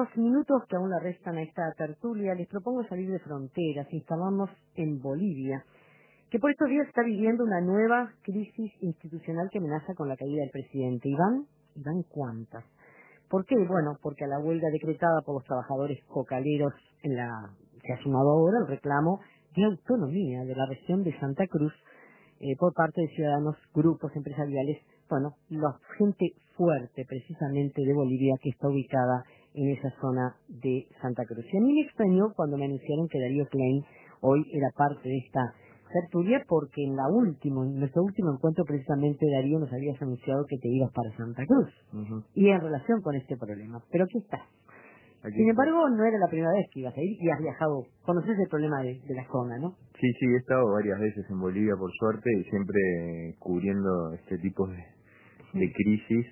los minutos que aún le restan a esta tertulia, les propongo salir de fronteras. Instalamos en Bolivia, que por estos días está viviendo una nueva crisis institucional que amenaza con la caída del presidente. ¿Y van cuántas? ¿Por qué? Bueno, porque a la huelga decretada por los trabajadores cocaleros se ha sumado ahora el reclamo de autonomía de la región de Santa Cruz por parte de ciudadanos, grupos empresariales, bueno, la gente fuerte precisamente de Bolivia que está ubicada en esa zona de Santa Cruz. Y a mí me extrañó cuando me anunciaron que Darío Klein hoy era parte de esta tertulia, porque en nuestro último encuentro precisamente, Darío, nos habías anunciado que te ibas para Santa Cruz. Y en relación con este problema. Pero aquí estás. Sin embargo, no era la primera vez que ibas a ir y has viajado. Conoces el problema de la zona, ¿no? Sí, he estado varias veces en Bolivia, por suerte, y siempre cubriendo este tipo de crisis.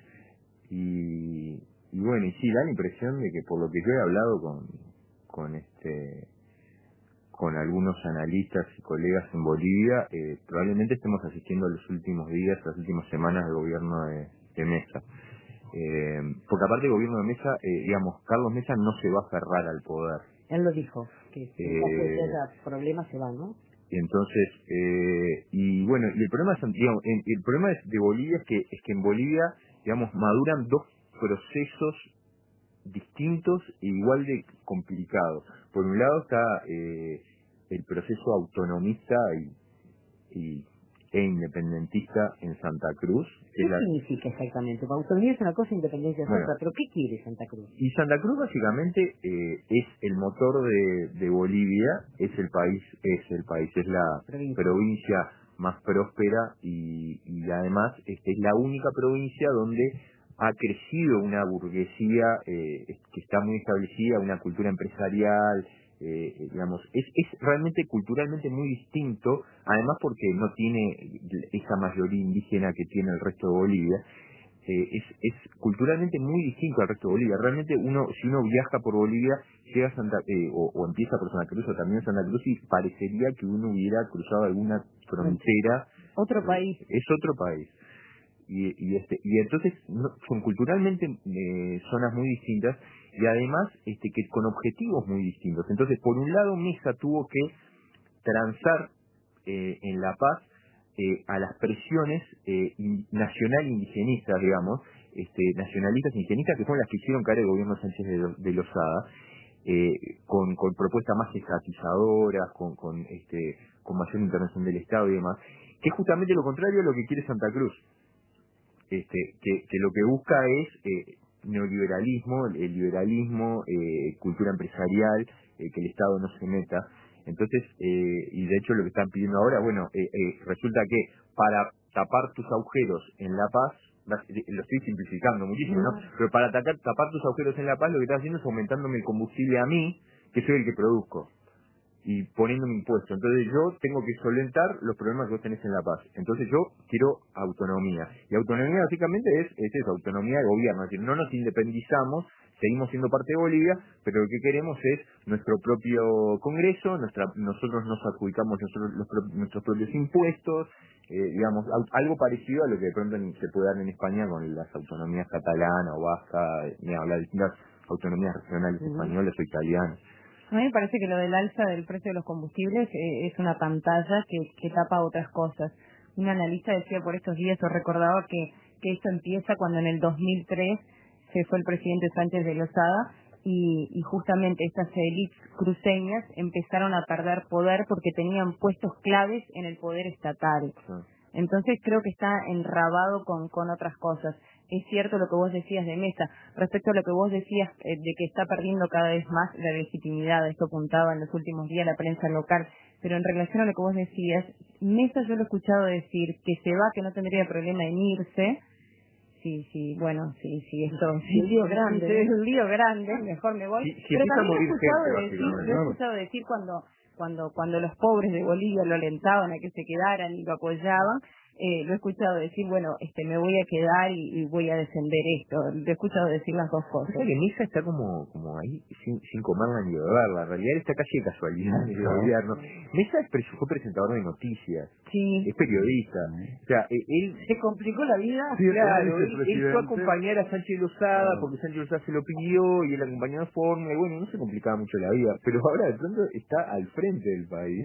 Y bueno, y sí, da la impresión de que por lo que yo he hablado con algunos analistas y colegas en Bolivia, probablemente estemos asistiendo a los últimos días, las últimas semanas del gobierno de Mesa. Porque aparte del gobierno de Mesa, Carlos Mesa no se va a aferrar al poder. Él lo dijo, que si en caso de que haya problemas se va, ¿no? Y entonces, y bueno, y el problema el problema de Bolivia es que en Bolivia, maduran dos procesos distintos e igual de complicados. Por un lado está el proceso autonomista e independentista en Santa Cruz. ¿Qué significa exactamente? Autonomía es una cosa, independencia es otra, pero ¿qué quiere Santa Cruz? Y Santa Cruz básicamente es el motor de Bolivia, es la provincia más próspera y además es la única provincia donde ha crecido una burguesía que está muy establecida, una cultura empresarial, es realmente culturalmente muy distinto, además porque no tiene esa mayoría indígena que tiene el resto de Bolivia. Es culturalmente muy distinto al resto de Bolivia. Realmente si uno viaja por Bolivia, llega a o empieza por Santa Cruz o también en Santa Cruz, y parecería que uno hubiera cruzado alguna frontera. Otro país. Es otro país. Y entonces son culturalmente zonas muy distintas, y además que con objetivos muy distintos. Entonces, por un lado, Mesa tuvo que transar en La Paz a las presiones nacional indigenistas, nacionalistas indigenistas, que fueron las que hicieron caer el gobierno Sánchez de Lozada, con propuestas más estatizadoras, con mayor intervención del Estado y demás, que es justamente lo contrario a lo que quiere Santa Cruz, que lo que busca es neoliberalismo, el liberalismo, cultura empresarial, que el Estado no se meta. Entonces, y de hecho lo que están pidiendo ahora, resulta que para tapar tus agujeros en La Paz, lo estoy simplificando muchísimo, ¿no? Pero para tapar tus agujeros en La Paz, lo que estás haciendo es aumentándome el combustible a mí, que soy el que produzco, y poniéndome impuesto. Entonces yo tengo que solventar los problemas que vos tenés en La Paz. Entonces yo quiero autonomía. Y autonomía básicamente es eso, autonomía de gobierno. Es decir, no nos independizamos, seguimos siendo parte de Bolivia, pero lo que queremos es nuestro propio Congreso, nosotros nos adjudicamos nuestros propios impuestos, algo parecido a lo que de pronto se puede dar en España con las autonomías catalana o vasca, las distintas autonomías regionales españolas o italianas. A mí me parece que lo del alza del precio de los combustibles es una pantalla que tapa otras cosas. Un analista decía por estos días, o recordaba que esto empieza cuando en el 2003 se fue el presidente Sánchez de Lozada y justamente estas élites cruceñas empezaron a perder poder porque tenían puestos claves en el poder estatal. Entonces creo que está enrabado con otras cosas. Es cierto lo que vos decías de Mesa. Respecto a lo que vos decías de que está perdiendo cada vez más la legitimidad, esto apuntaba en los últimos días la prensa local, pero en relación a lo que vos decías, Mesa yo lo he escuchado decir que se va, que no tendría problema en irse. Sí, bueno, sí, esto un lío grande. Sí, es un lío grande, mejor me voy. Pero también lo he escuchado decir cuando los pobres de Bolivia lo alentaban a que se quedaran y lo apoyaban, lo he escuchado decir, bueno, me voy a quedar y voy a defender esto. Lo he escuchado decir las dos cosas. O sea que Mesa está como ahí sin comerla ni beberla. En realidad está casi de casualidad de gobierno. Mesa fue presentador de noticias. Sí. Es periodista. O sea, él se complicó la vida. Sí, claro, él fue a acompañar a Sánchez Lozada porque Sánchez Lozada se lo pidió y él acompañó de forma y bueno, no se complicaba mucho la vida. Pero ahora de pronto está al frente del país.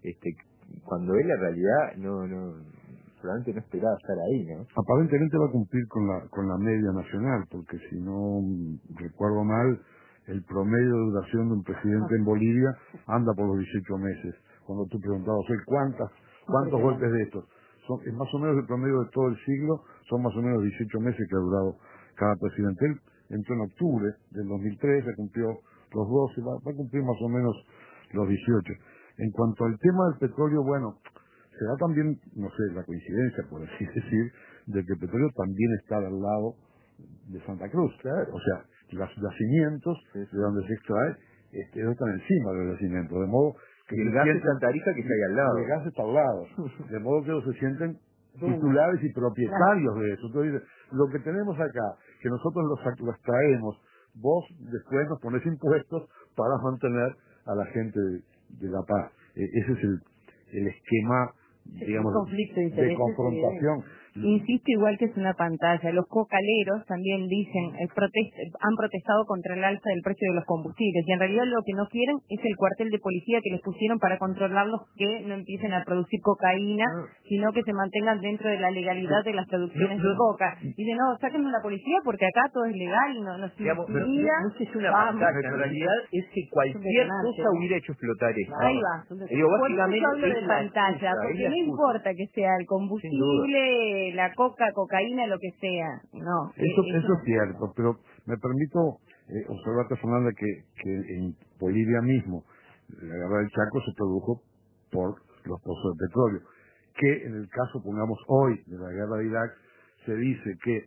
Cuando él en realidad solamente no esperaba estar ahí, ¿no? Aparentemente va a cumplir con la media nacional, porque si no recuerdo mal, el promedio de duración de un presidente en Bolivia anda por los 18 meses. Cuando tú preguntabas hoy cuántos golpes de estos, es más o menos el promedio de todo el siglo, son más o menos 18 meses que ha durado cada presidente. Él entró en octubre del 2003, se cumplió los 12, va a cumplir más o menos los 18. En cuanto al tema del petróleo, bueno, se da también, no sé, la coincidencia, por así decir, de que el petróleo también está al lado de Santa Cruz. Claro. O sea, los yacimientos de donde se extrae están encima del yacimiento, de modo que el gas de Santa Rita que está ahí al lado. El gas está al lado, de modo que ellos se sienten titulares y propietarios de eso. Entonces, lo que tenemos acá, que nosotros los traemos, vos después nos pones impuestos para mantener a la gente de La Paz. Ese es el esquema, digamos, de confrontación. Insisto, igual que es una pantalla. Los cocaleros también dicen, han protestado contra el alza del precio de los combustibles y en realidad lo que no quieren es el cuartel de policía que les pusieron para controlarlos, que no empiecen a producir cocaína, sino que se mantengan dentro de la legalidad de las producciones de coca. Dicen, no, sáquennos la policía porque acá todo es legal, no se intimida. No sé si es una pantalla, en realidad es que cualquier cosa hubiera hecho explotar esto. Ahí va. Por eso hablo de pantalla, porque no importa que sea el combustible, la cocaína, lo que sea. No. Eso es cierto, pero me permito observarte, Fernanda, que en Bolivia mismo la guerra del Chaco se produjo por los pozos de petróleo, que en el caso, pongamos hoy, de la guerra de Irak, se dice que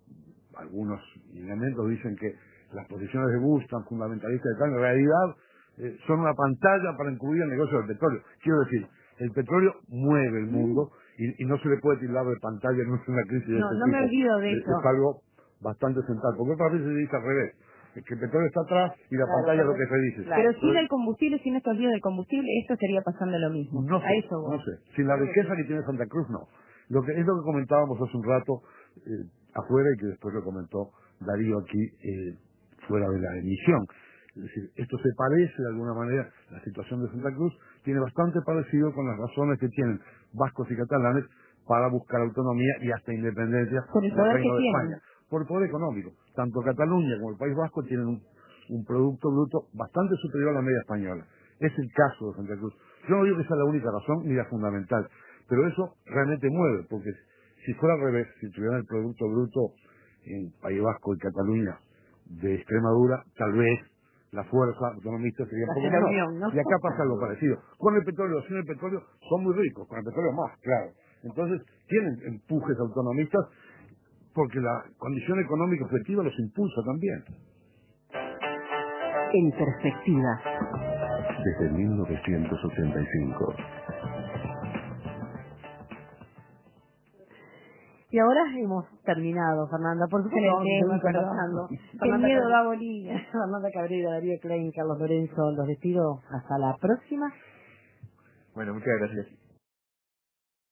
algunos elementos dicen que las posiciones de Bush, tan fundamentalistas de tal, en realidad son una pantalla para encubrir el negocio del petróleo. Quiero decir, el petróleo mueve el mundo y no se le puede tildar de pantalla en una crisis de este tipo. No me olvido de eso. Es algo bastante central, porque otras veces se dice al revés, que el petróleo está atrás y la pantalla es lo que se dice. Pero sin el combustible, sin estos líos del combustible, esto estaría pasando lo mismo. No sé. Sin la riqueza que tiene Santa Cruz, no. Es lo que comentábamos hace un rato afuera y que después lo comentó Darío aquí fuera de la emisión. Es decir, esto se parece de alguna manera, la situación de Santa Cruz tiene bastante parecido con las razones que tienen vascos y catalanes para buscar autonomía y hasta independencia del Reino de España. Por el poder económico. Tanto Cataluña como el País Vasco tienen un producto bruto bastante superior a la media española. Es el caso de Santa Cruz. Yo no digo que sea la única razón ni la fundamental, pero eso realmente mueve, porque si fuera al revés, si tuvieran el producto bruto en País Vasco y Cataluña de Extremadura, tal vez la fuerza autonomista sería un poco menor. ¿No? Y acá pasa algo parecido. Con el petróleo o sin el petróleo son muy ricos, con el petróleo más, claro. Entonces tienen empujes autonomistas porque la condición económica objetiva los impulsa también. En perspectiva. Desde 1985. Y ahora hemos terminado, Fernanda. Por supuesto, vamos a seguir conversando. Qué miedo da Bolivia. Fernanda Cabrera, Darío Klein, Carlos Lorenzo, los despido. Hasta la próxima. Bueno, muchas gracias.